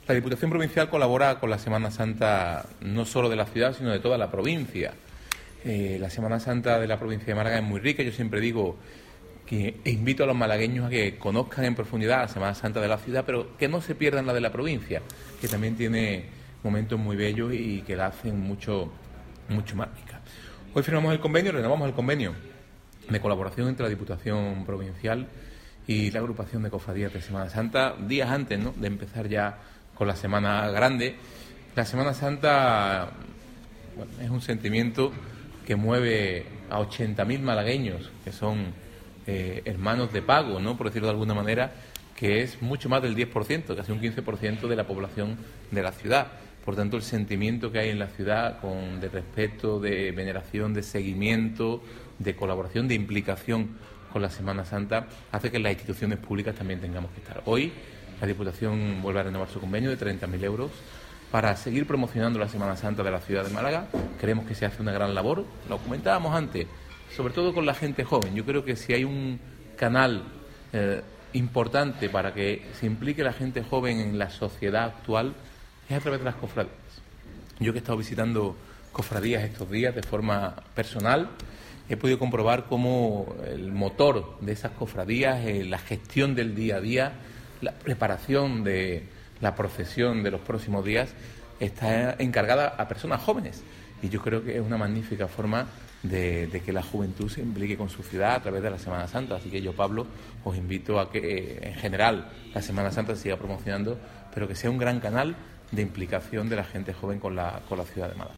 La Diputación Provincial colabora con la Semana Santa no solo de la ciudad, sino de toda la provincia. La Semana Santa de la provincia de Málaga es muy rica. Yo siempre digo que invito a los malagueños a que conozcan en profundidad la Semana Santa de la ciudad, pero que no se pierdan la de la provincia, que también tiene momentos muy bellos y que la hacen mucho más rica. Hoy firmamos el convenio, renovamos el convenio de colaboración entre la Diputación Provincial y la agrupación de cofradías de Semana Santa, días antes, ¿no?, de empezar ya con la Semana Grande. La Semana Santa, bueno, es un sentimiento que mueve a 80.000 malagueños, que son hermanos de pago, ¿no?, por decirlo de alguna manera, que es mucho más del 10%, casi un 15% de la población de la ciudad. Por tanto, el sentimiento que hay en la ciudad de respeto, de veneración, de seguimiento, de colaboración, de implicación con la Semana Santa, hace que en las instituciones públicas también tengamos que estar. Hoy la Diputación vuelve a renovar su convenio de 30.000 euros para seguir promocionando la Semana Santa de la ciudad de Málaga. Creemos que se hace una gran labor, lo comentábamos antes, sobre todo con la gente joven. Yo creo que si hay un canal importante para que se implique la gente joven en la sociedad actual, es a través de las cofradías. Yo que he estado visitando cofradías estos días de forma personal, he podido comprobar cómo el motor de esas cofradías, la gestión del día a día, la preparación de la procesión de los próximos días, está encargada a personas jóvenes. Y yo creo que es una magnífica forma de que la juventud se implique con su ciudad a través de la Semana Santa. Así que yo, Pablo, os invito a que en general la Semana Santa se siga promocionando, pero que sea un gran canal de implicación de la gente joven con la ciudad de Málaga.